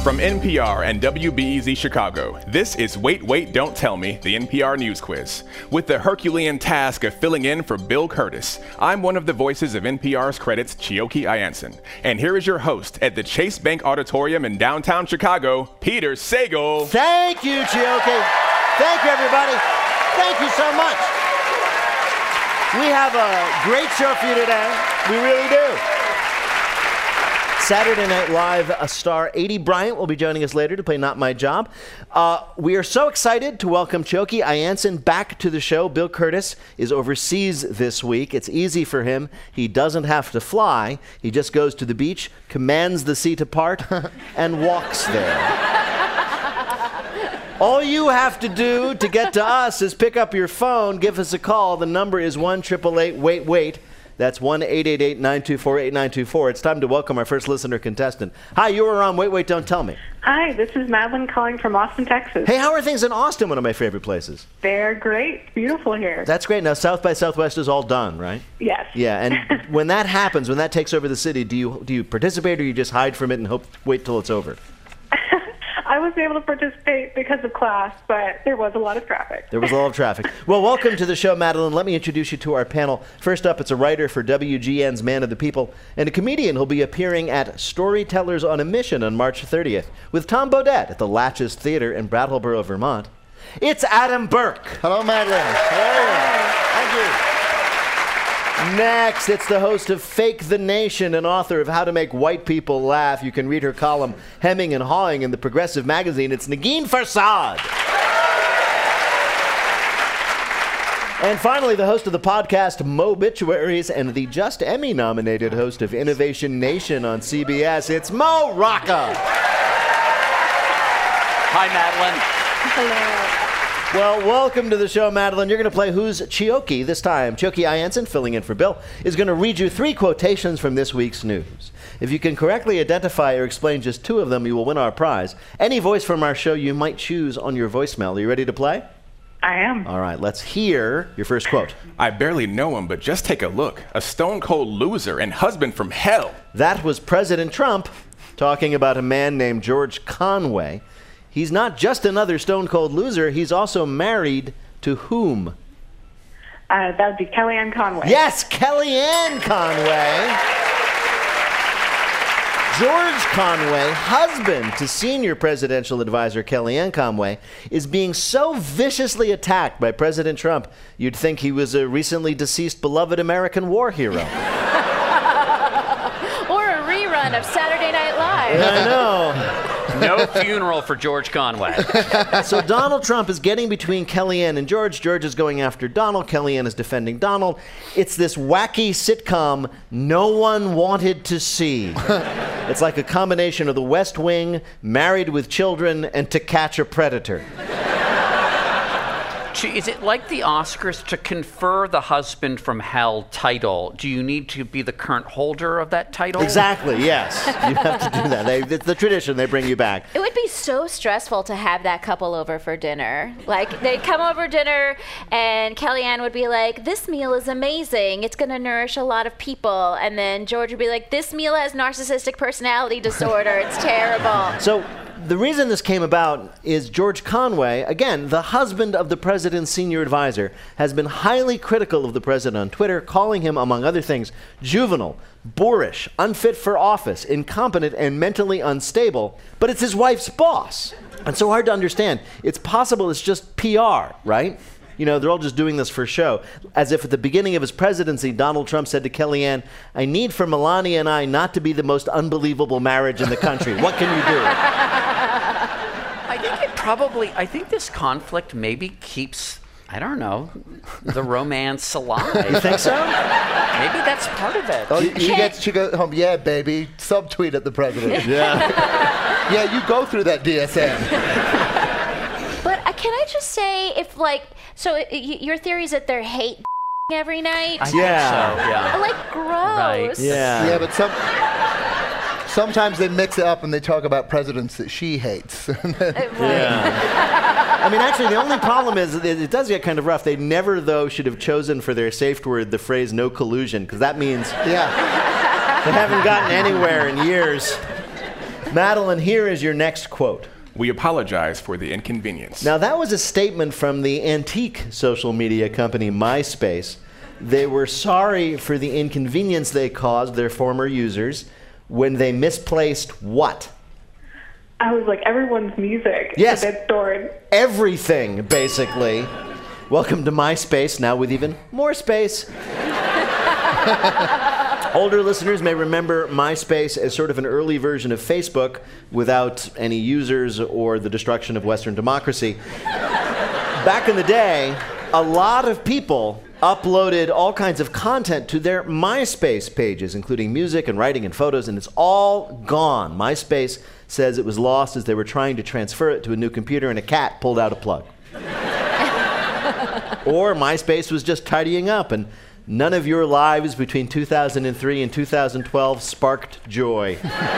From NPR and WBEZ Chicago, this is Wait, Wait, Don't Tell Me, the NPR News Quiz. With the Herculean task of filling in for Bill Curtis, I'm one of the voices of NPR's credits, Chioke Ayanson. And here is your host at the Chase Bank Auditorium in downtown Chicago, Peter Sagal. Thank you, Chioke. Thank you, everybody. Thank you so much. We have a great show for you today. We really do. Saturday Night Live star Aidy Bryant will be joining us later to play Not My Job. We are so excited to welcome Chioke Ayanson back to the show. Bill Curtis is overseas this week. It's easy for him. He doesn't have to fly. He just goes to the beach, commands the sea to part, and walks there. All you have to do to get to us is pick up your phone, give us a call. The number is 1-888-WAIT-WAIT. That's 1-888-924-8924. It's time to welcome our first listener contestant. Hi, you were on Wait, Wait, Don't Tell Me. Hi, this is Madeline calling from Austin, Texas. Hey, how are things in Austin, one of my favorite places? They're great. Beautiful here. That's great. Now, South by Southwest is all done, right? Yes. Yeah, and when that happens, when that takes over the city, do you participate or you just hide from it and wait till it's over? I was able to participate because of class, but there was a lot of traffic. There was a lot of traffic. Well, welcome to the show, Madeline. Let me introduce you to our panel. First up, it's a writer for WGN's Man of the People and a comedian who'll be appearing at Storytellers on a Mission on March 30th with Tom Bodett at the Latches Theater in Brattleboro, Vermont. It's Adam Burke. Hello, Madeline. Thank you. Next, it's the host of Fake the Nation and author of How to Make White People Laugh. You can read her column, Hemming and Hawing, in the Progressive magazine. It's Negin Farsad. And finally, the host of the podcast Mobituaries and the just Emmy-nominated host of Innovation Nation on CBS. It's Mo Rocca. Hi, Madeline. Hello. Well, welcome to the show, Madeline. You're going to play Who's Chioke this time. Chioke Ayanson, filling in for Bill, is going to read you 3 quotations from this week's news. If you can correctly identify or explain just 2 of them, you will win our prize. Any voice from our show you might choose on your voicemail. Are you ready to play? I am. All right, let's hear your first quote. I barely know him, but just take a look. A stone-cold loser and husband from hell. That was President Trump talking about a man named George Conway. He's not just another stone-cold loser. He's also married to whom? That would be Kellyanne Conway. Yes, Kellyanne Conway. George Conway, husband to senior presidential advisor Kellyanne Conway, is being so viciously attacked by President Trump, you'd think he was a recently deceased beloved American war hero. Or a rerun of Saturday Night Live. I know. No funeral for George Conway. So Donald Trump is getting between Kellyanne and George. George is going after Donald. Kellyanne is defending Donald. It's this wacky sitcom no one wanted to see. It's like a combination of The West Wing, Married with Children, and To Catch a Predator. Is it like the Oscars to confer the husband from hell title? Do you need to be the current holder of that title? Exactly, yes. You have to do that. It's the tradition. They bring you back. It would be so stressful to have that couple over for dinner. Like, they'd come over dinner, and Kellyanne would be like, this meal is amazing. It's going to nourish a lot of people. And then George would be like, this meal has narcissistic personality disorder. It's terrible. So the reason this came about is George Conway, again, the husband of the president's senior advisor, has been highly critical of the president on Twitter, calling him, among other things, juvenile, boorish, unfit for office, incompetent, and mentally unstable. But it's his wife's boss. And so hard to understand. It's possible it's just PR, right? You know, they're all just doing this for show. As if at the beginning of his presidency, Donald Trump said to Kellyanne, I need for Melania and I not to be the most unbelievable marriage in the country. What can you do? I think this conflict maybe keeps, I don't know, the romance alive. You think so? Maybe that's part of it. Oh, she goes home, yeah, baby, subtweet at the president. Yeah. Yeah, you go through that DSM. But can I just say, if your theory is that they're hate every night? I think so, yeah. Like, gross. Right. Yeah. Yeah, but sometimes they mix it up and they talk about presidents that she hates. Yeah. I mean, actually, the only problem is it does get kind of rough. They never, though, should have chosen for their safe word the phrase no collusion, because that means Yeah. they haven't gotten anywhere in years. Madeline, here is your next quote. We apologize for the inconvenience. Now, that was a statement from the antique social media company MySpace. They were sorry for the inconvenience they caused their former users when they misplaced what? I was like, everyone's music. Yes. That stored. Everything, basically. Welcome to MySpace, now with even more space. Older listeners may remember MySpace as sort of an early version of Facebook without any users or the destruction of Western democracy. Back in the day, a lot of people uploaded all kinds of content to their MySpace pages, including music and writing and photos, and it's all gone. MySpace says it was lost as they were trying to transfer it to a new computer and a cat pulled out a plug. Or MySpace was just tidying up and none of your lives between 2003 and 2012 sparked joy.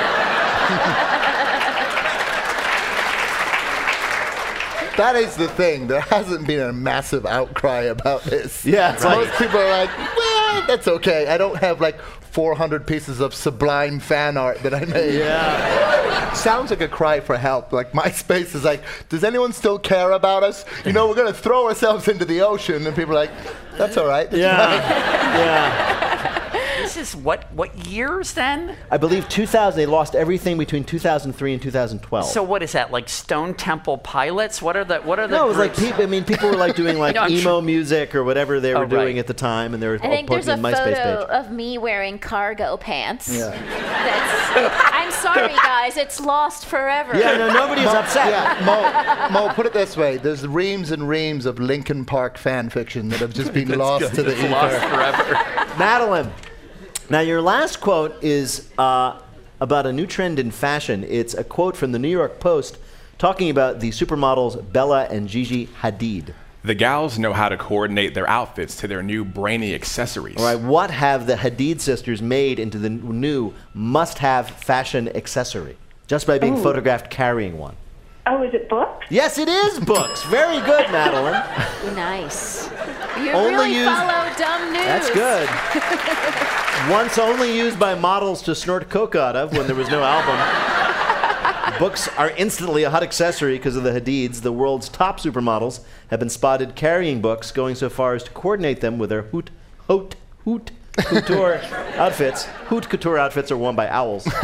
That is the thing. There hasn't been a massive outcry about this. Yeah, So right. most people are like, well, that's okay. I don't have like 400 pieces of sublime fan art that I made. Yeah. Sounds like a cry for help. Like MySpace is like, does anyone still care about us? You know, we're going to throw ourselves into the ocean. And people are like, that's all right. That's fine." Yeah. This is what years then? I believe 2000, they lost everything between 2003 and 2012. So what is that, like Stone Temple Pilots? What are the No, it was like groups? people were like doing like No, I'm emo sure. music or whatever they were Oh, doing right. at the time, and they were I all think there's posting a on MySpace photo page. of me wearing cargo pants. Yeah. I'm sorry, guys. It's lost forever. Yeah, no, nobody's upset. Yeah, Mo, put it this way. There's reams and reams of Linkin Park fan fiction that have just been lost to the ether. Lost forever. Madeline, now your last quote is about a new trend in fashion. It's a quote from the New York Post talking about the supermodels Bella and Gigi Hadid. The gals know how to coordinate their outfits to their new brainy accessories. All right, what have the Hadid sisters made into the new must-have fashion accessory just by being photographed carrying one? Oh, is it books? Yes, it is books. Very good, Madeline. Nice. You Only really used- follow dumb news. That's good. Once only used by models to snort coke out of when there was no album. Books are instantly a hot accessory because of the Hadids. The world's top supermodels have been spotted carrying books, going so far as to coordinate them with their hoot couture outfits. Hoot couture outfits are worn by owls. Just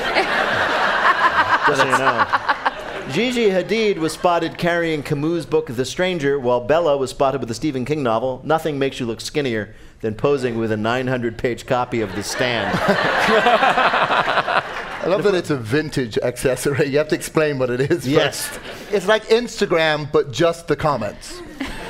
so you know. Gigi Hadid was spotted carrying Camus' book The Stranger, while Bella was spotted with the Stephen King novel Nothing Makes You Look Skinnier Than Posing with a 900-page copy of The Stand. I love that it's a vintage accessory. You have to explain what it is Yes. first. It's like Instagram, but just the comments.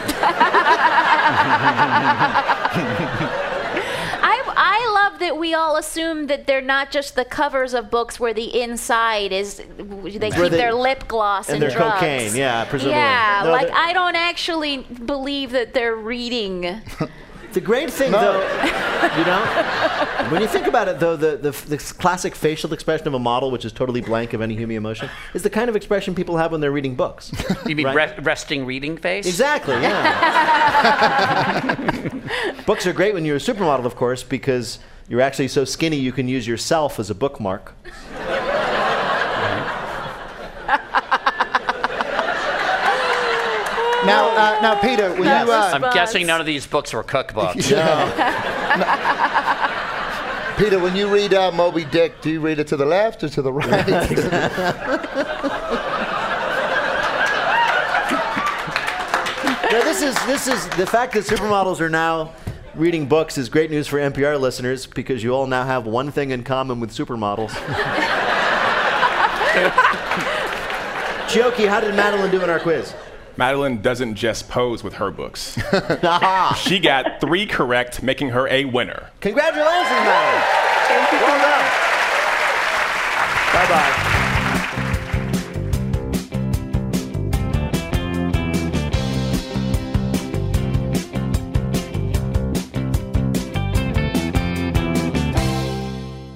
I love that we all assume that they're not just the covers of books where the inside is they keep they- their lip gloss and and their drugs. cocaine, yeah, presumably. Yeah, No, like they're- I don't actually believe that they're reading. The great thing, though, you know, when you think about it, though, the classic facial expression of a model, which is totally blank of any human emotion, is the kind of expression people have when they're reading books. You mean Right. resting reading face? Exactly, yeah. Books are great when you're a supermodel, of course, because you're actually so skinny you can use yourself as a bookmark. Now, Peter, will That you? was I'm Buzz. guessing none of these books were cookbooks. Peter, when you read Moby Dick, do you read it to the left or to the right? Now, this is the fact that supermodels are now reading books is great news for NPR listeners because you all now have one thing in common with supermodels. Chioki, how did Madeline do in our quiz? Madeline doesn't just pose with her books. She got 3 correct, making her a winner. Congratulations, Madeline. Well done. Bye-bye.